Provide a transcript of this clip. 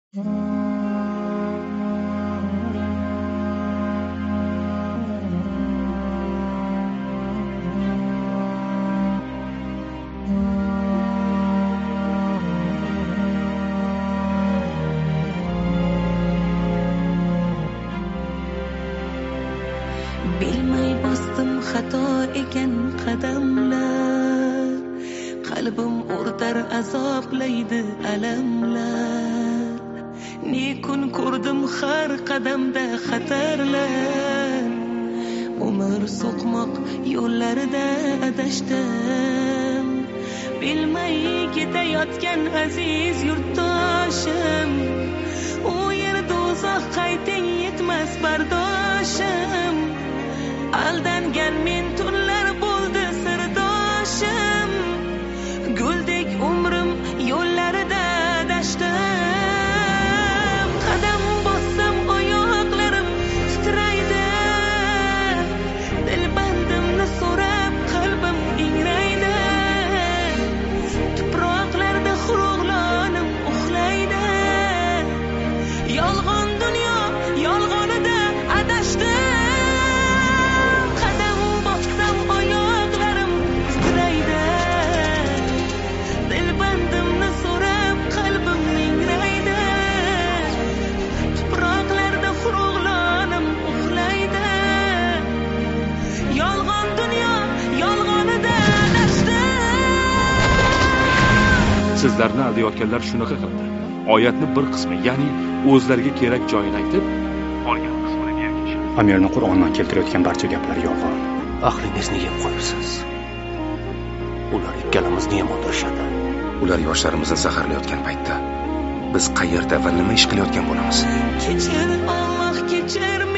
Bilmay bosdim xato ekan qadamlar, qalbim o'rtar azoblaydi alamlar. Ne kun ko'rdim har qadamda xatarlar, umr so'qmoq yo'llarida adashdim. Bilmay ketayotgan aziz yurtdoshim, u yer do'zax qayting yetmas bardoshim. Aldangan men tunlar bo'ldi sirdoshim, guldek umrim yo'llarida adashdim. Qadam bossam oyoqlarim titraydi, dilbandimni so'rab qalbim ingraydi. Tuproqlarda xurug'lonim uxlaydi, yolg'on dunyo yolg'onida adashdim. Sizlarni aldayotganlar shunaqa qildi. Oyatni bir qismi, ya'ni o'zlariga kerak joyini aytib, qolgan qismini berkishdi. Amirni Qur'ondan keltirayotgan barcha gaplar yolg'on. Aqlingizni yeb qo'yibsiz. Ular ikkalamizni yomonlashadi. Ular yoshlarimizni zaharlayotgan paytda biz qayerda va nima ish qilayotgan bo'lamiz? Kechir, Alloh kechir